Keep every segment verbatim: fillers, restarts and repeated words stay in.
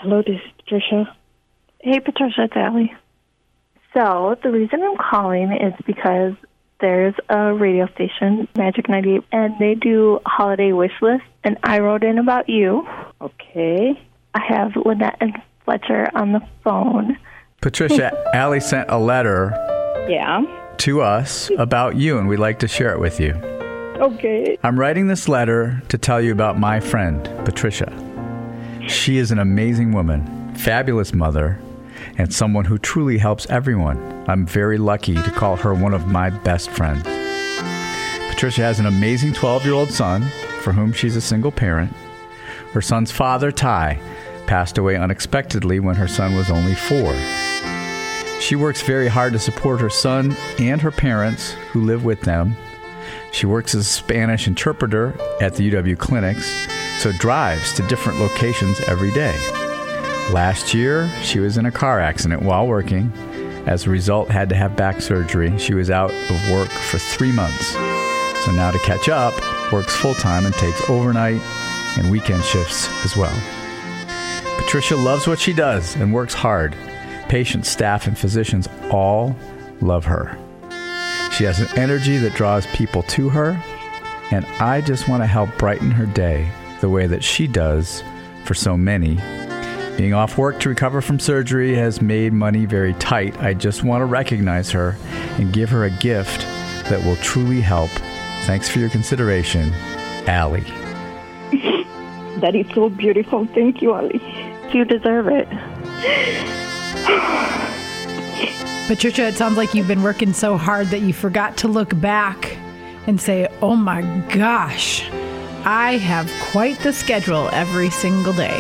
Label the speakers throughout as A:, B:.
A: Hello, this is Patricia.
B: Hey, Patricia, it's Allie. So the reason I'm calling is because there's a radio station, Magic ninety-eight, and they do a holiday wish list, and I wrote in about you.
A: Okay.
B: I have Lynette and Fletcher on the phone.
C: Patricia, Allie sent a letter
A: Yeah.
C: to us about you, and we'd like to share it with you.
A: Okay.
C: I'm writing this letter to tell you about my friend, Patricia. She is an amazing woman, fabulous mother, and someone who truly helps everyone. I'm very lucky to call her one of my best friends. Patricia has an amazing twelve-year-old son for whom she's a single parent. Her son's father, Ty, passed away unexpectedly when her son was only four. She works very hard to support her son and her parents who live with them. She works as a Spanish interpreter at the U W clinics, so drives to different locations every day. Last year, she was in a car accident while working. As a result, had to have back surgery. She was out of work for three months. So now to catch up, works full-time and takes overnight and weekend shifts as well. Patricia loves what she does and works hard. Patients, staff, and physicians all love her. She has an energy that draws people to her, and I just want to help brighten her day the way that she does for so many. Being off work to recover from surgery has made money very tight. I just want to recognize her and give her a gift that will truly help. Thanks for your consideration, Allie.
A: That is so beautiful. Thank you, Allie.
B: You deserve it.
D: Patricia, it sounds like you've been working so hard that you forgot to look back and say, oh my gosh, I have quite the schedule every single day.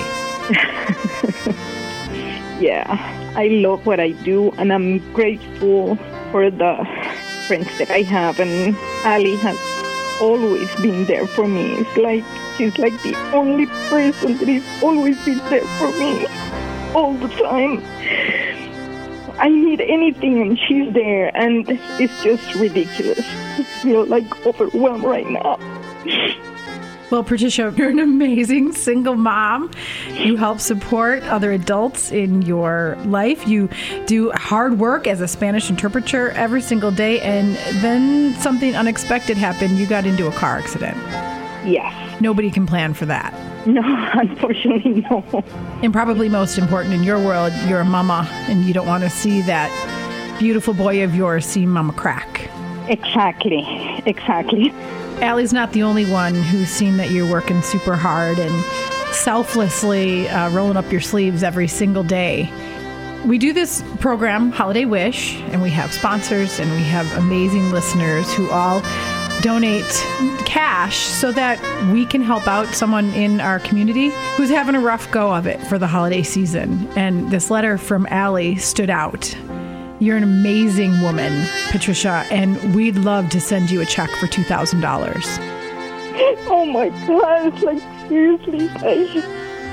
A: Yeah, I love what I do, and I'm grateful for the friends that I have, and Allie has always been there for me. It's like she's like the only person that has always been there for me all the time. I need anything and she's there, and it's just ridiculous. I feel like overwhelmed right now.
D: Well, Patricia, you're an amazing single mom. You help support other adults in your life. You do hard work as a Spanish interpreter every single day, and then something unexpected happened. You got into a car accident.
A: Yes.
D: Nobody can plan for that.
A: No, unfortunately, no.
D: And probably most important in your world, you're a mama, and you don't want to see that beautiful boy of yours see mama crack.
A: Exactly, exactly.
D: Allie's not the only one who's seen that you're working super hard and selflessly uh, rolling up your sleeves every single day. We do this program, Holiday Wish, and we have sponsors and we have amazing listeners who all donate cash so that we can help out someone in our community who's having a rough go of it for the holiday season. And this letter from Allie stood out. You're an amazing woman, Patricia, and we'd love to send you a check for two thousand dollars.
A: Oh my God, like seriously, I...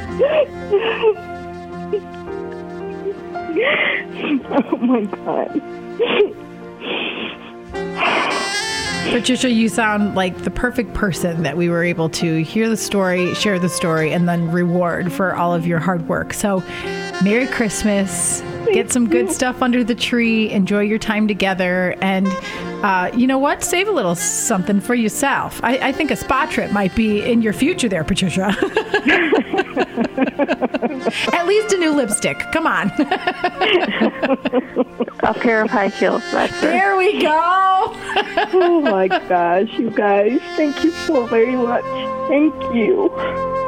A: Oh my God.
D: Patricia, you sound like the perfect person that we were able to hear the story, share the story, and then reward for all of your hard work. So, Merry Christmas. Get some good stuff under the tree. Enjoy your time together. And uh, you know what? Save a little something for yourself. I, I think a spa trip might be in your future there, Patricia. At least a new lipstick. Come on.
B: A pair of high heels. That's it.
D: There we go.
A: Oh my gosh, you guys. Thank you so very much. Thank you.